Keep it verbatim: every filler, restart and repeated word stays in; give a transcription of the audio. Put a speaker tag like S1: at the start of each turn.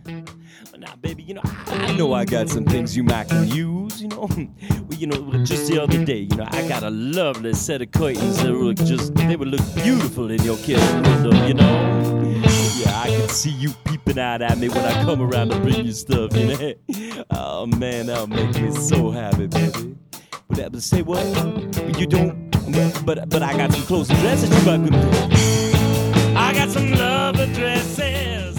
S1: But now, baby, you know, I, I know I got some things you might can use, you know. Well, you know, just the other day, you know, I got a lovely set of curtains that look just, they would look beautiful in your kitchen window, you know. Yeah, I can see you peeping out at me when I come around to bring you stuff, you know. Oh, man, that'll make me so happy, baby. But that would say what? You don't, but, but, but I got some clothes and dresses you might could do. I got some love dresses.